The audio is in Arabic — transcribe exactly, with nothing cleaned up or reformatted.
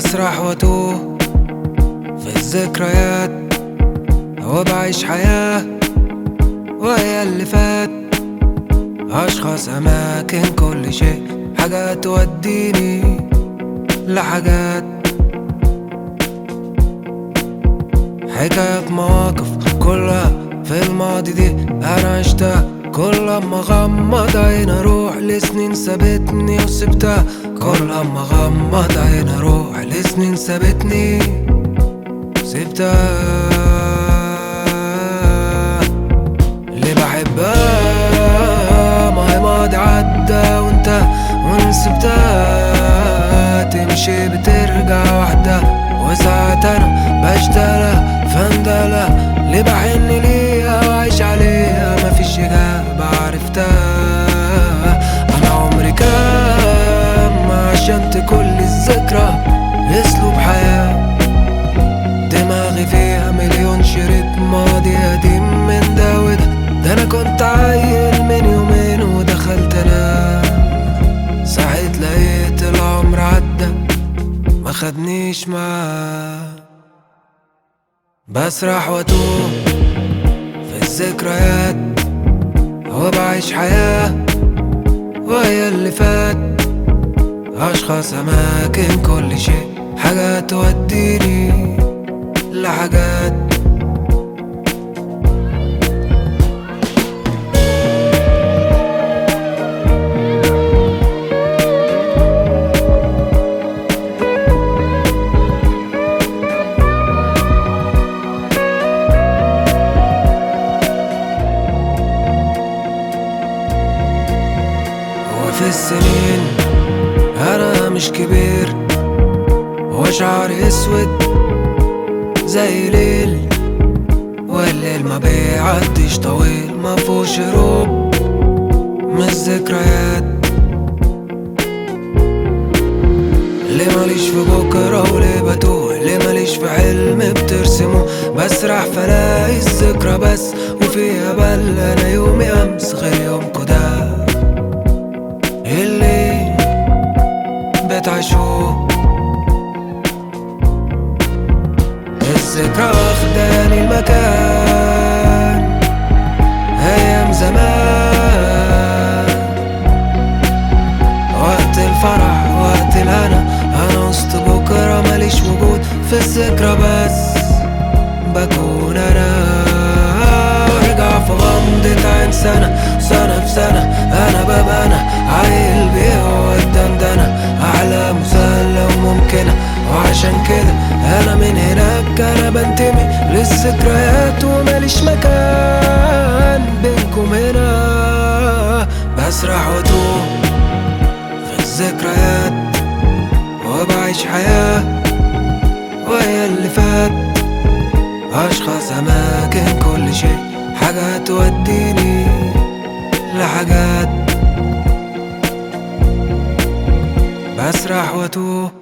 بسرح واتوه في الذكريات وبعيش حياة وهي اللي فات. أشخاص، أماكن، كل شيء، حاجات توديني لحاجات، حكايات، مواقف كلها في الماضي دي أنا عشتها. كل أما أغمض عيني أروح لسنين سابتني وسبتها. كل أما أغمض عيني أروح لسنين سابتني وسبتها. اللي بحبها ما هي ماضي عدى وانت ونسبتها، تمشي بترجع وحدها. وساعات أنا بشتغلها فندلة اللي بحن ليها وعيش عليها، مفيش إجابة عرفتها. أنا عمري كام عشان كل الذكرى أسلوب حياة، دماغي فيها مليون شريط ماضي قديم من ده وده. ده أنا كنت عيل من يومين ودخلت أنام، صحيت لقيت العمر عدى ما خدنيش معاه. بسرح واتوه في الذكريات وبعيش حياة وهي اللي فات. أشخاص، أماكن، كل شيء، حاجات توديني لحاجات. في السنين أنا مش كبير وشعري أسود زي ليل، والليل ما بيعديش طويل ما فيهوش هروب من الذكريات. ليه ماليش في بكرة وليه بتوه، ليه ماليش في حلم بترسمه. بسرح فلاقي الذكرى بس وفيها بل أنا يومي أمس غير يومكو ده اللي بتعيشوه. الذكرى واخداني المكان أيام زمان، وقت الفرح وقت الهنا. أنا وسط بكرة ماليش وجود في الذكرى بس بكون أنا. وارجع في غمضة عين سنة سنة في سنة أنا ببقى أنا عيل بيه والدندنة أحلى مسلة وممكنة. وعشان كده أنا من هناك أنا بنتمي للذكريات وماليش مكان بينكم هنا. بسرح واتوه في الذكريات وبعيش حياة وهي اللي فات. أشخاص، أماكن، كل شيء، حاجات توديني لحاجات. بسرح واتوه